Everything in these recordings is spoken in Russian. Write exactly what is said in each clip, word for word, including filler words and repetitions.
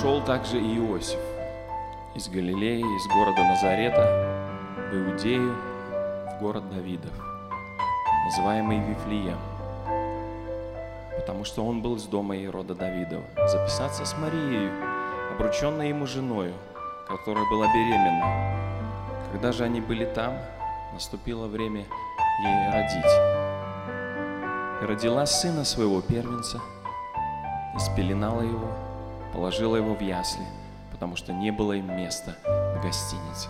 Пришел также и Иосиф из Галилеи, из города Назарета, в Иудею, в город Давидов, называемый Вифлеем, потому что он был из дома Ирода Давидова, записаться с Марией, обрученной ему женою, которая была беременна. Когда же они были там, наступило время ей родить. И родила сына своего первенца, и спеленала его, положила его в ясли, потому что не было им места в гостинице.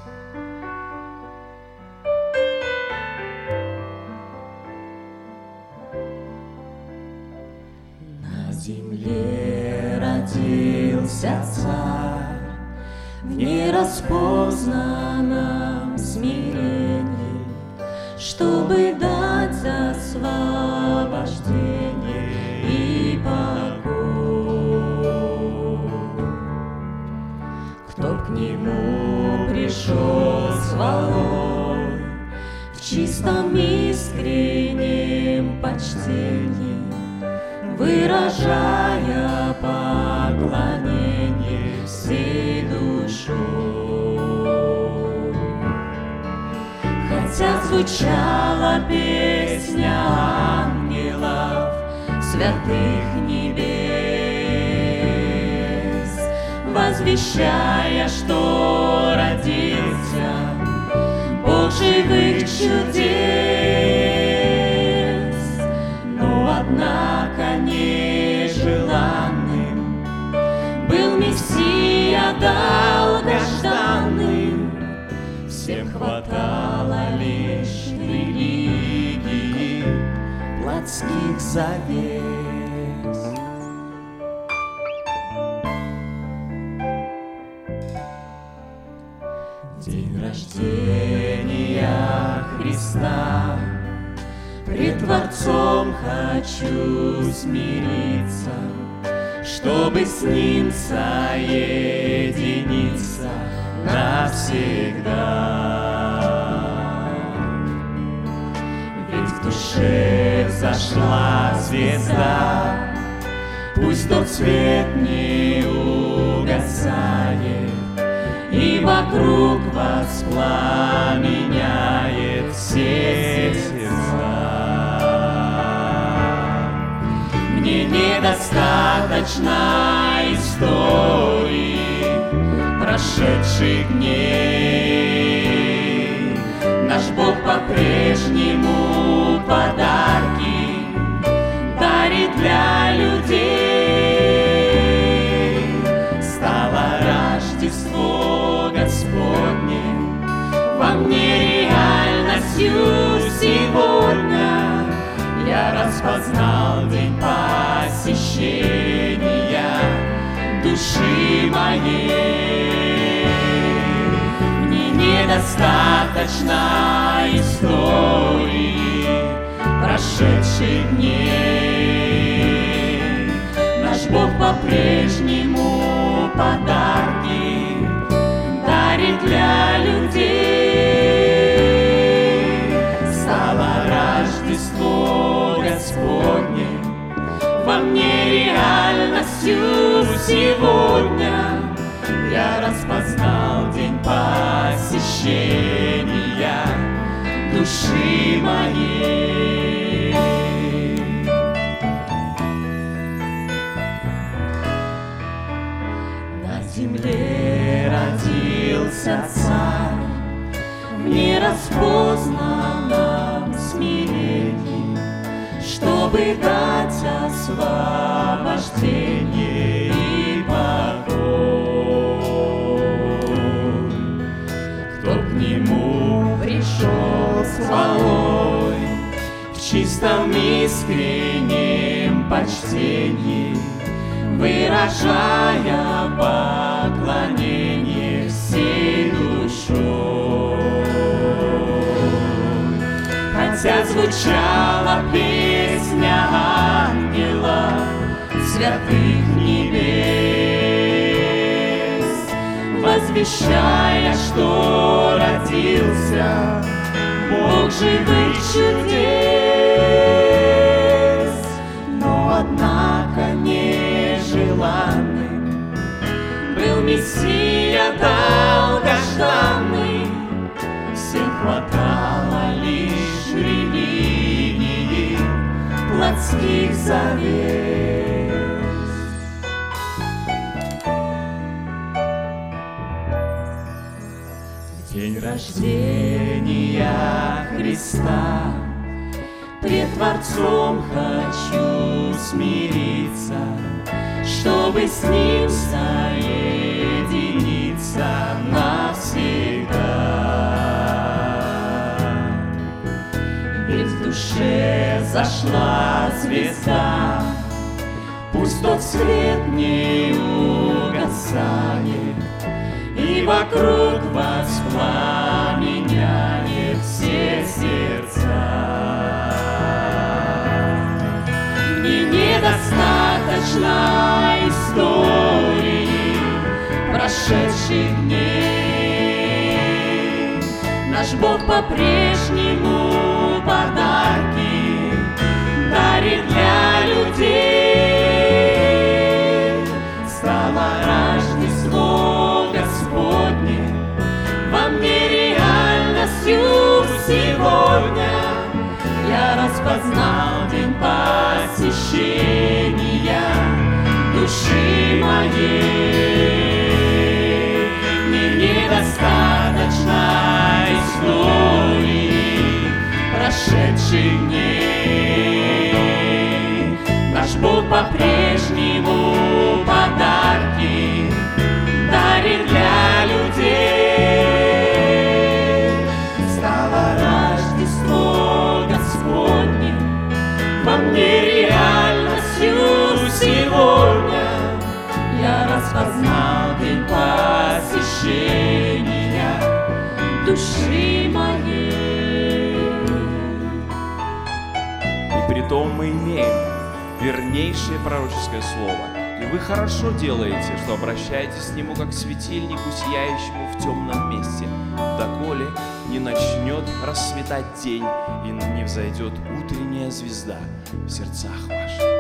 На земле родился царь, в нераспознанном смирении, чтобы дать освобождение и покой. Кто к нему пришел с хвалой, в чистом искреннем почтении, выражая поклонение всей душой. Хотя звучала песня ангелов, святых небес, возвещая, что родился Бог живых чудес, но однако нежеланным был Мессия долгожданным. Всем хватало лишь религии плотских завес. День рождения Христа, пред Творцом хочу смириться, чтобы с Ним соединиться навсегда. Ведь в душе взошла звезда, пусть тот свет не угасает, и вокруг воспламеняет все сердца. Мне недостаточно истории прошедших дней. Наш Бог по-прежнему подарки дарит для людей. Стало Рождество Господне во мне реальностью сегодня. Я распознал день посещения души моей. Мне недостаточно истории прошедших дней. Наш Бог по-прежнему подарки дарит для людей. Стало Рождество Господне во мне реальностью сегодня. Я распознал день посещения души моей. На земле родился царь в нераспознанном смирении, чтобы дать освобождение и покой. Кто к нему пришел с хвалой, в чистом искреннем почтении, выражая поклонение всей душой. Хотя звучала песня ангелов, святых небес, возвещая, что родился Бог живых чудес, но однако нежеланным Мессия долгожданный, всем хватало лишь религии плотских завес. В день рождения Христа пред Творцом хочу смириться, чтобы с Ним соединиться навсегда. Ведь в душе зашла звезда, пусть тот свет не угасает, и вокруг воспламеняет все сердца. Мне недостаточно истории прошедших дней. Наш Бог по-прежнему подарки дарит для людей. Стало Рождество Господне во мне реальностью сегодня. Я распознал день посещения души моей. Мне недостаточно истории прошедших дней. Наш Бог по-прежнему подарки дарит для людей. Стало Рождество Господне во мне реальностью сегодня. Я распознал день посещения души моей. И притом мы имеем вернейшее пророческое слово. И вы хорошо делаете, что обращаетесь к нему как к светильнику, сияющему в темном месте, доколе не начнет расцветать день и не взойдет утренняя звезда в сердцах ваших.